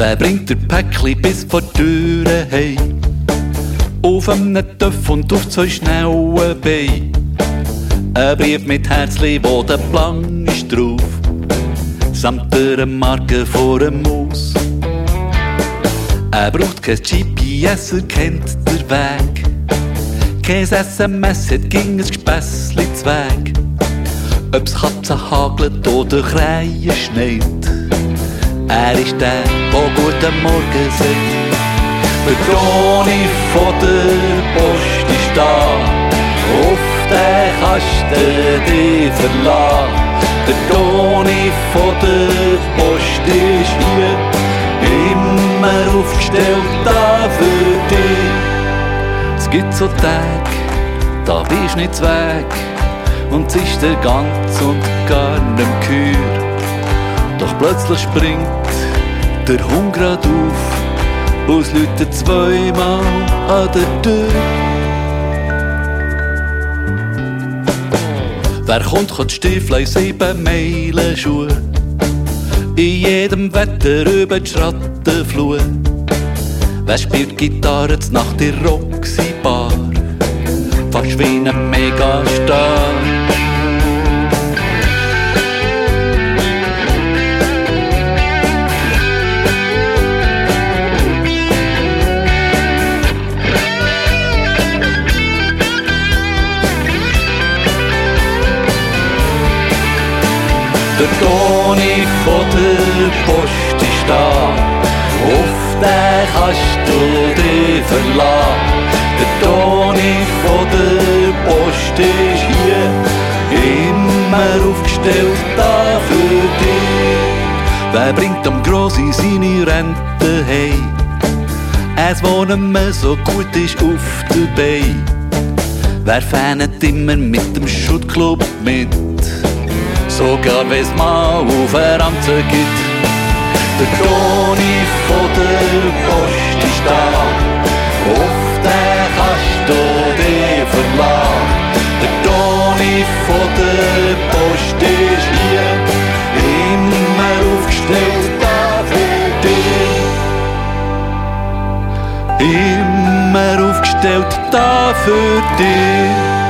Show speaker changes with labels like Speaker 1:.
Speaker 1: Wer bringt der Päckli bis vor die Türe heim? Auf einem Töff und auf 2 schnellen Beinen. Ein Brief mit Herzli, wo der Plan ist drauf, samt der Marke vor dem Maus. Er braucht kein GPS, er kennt den Weg. Kein SMS, hat ging ein Gespässli Zweig. Ob's Katzen hagelt oder Krähen schneit, er ist der, der guten Morgen sagt. Der Toni von der Post ist da, auf den Kasten dich verlassen. Der Toni von der Post ist hier, immer aufgestellt da für dich. Es gibt so Tage, da bist nicht weg, und es ist der ganz und gar nicht gehört. Doch plötzlich springt der Hund grad auf, und es läutet 2-mal an der Tür. Wer kommt, kann die Stiefel in 7 Meilen Schuhe, in jedem Wetter über die Schrattenflur. Wer spielt Gitarre nach der Roxy-Bar, fast wie ein Megastar. Der Toni von der Post ist da, auf den kannst du dich verlassen. Der Toni von der Post ist hier, immer aufgestellt da für dich. Wer bringt am Grossi seine Rente heim? Es, wo nicht mehr so gut ist auf der Beine. Wer fähnet immer mit dem Schuttclub mit? Sogar wenn's mal auf eine Ranze gibt. Der Toni von der Post ist da, auf den kannst du dich verlassen. Der Toni von der Post ist hier, immer aufgestellt da für dich. Immer aufgestellt da für dich.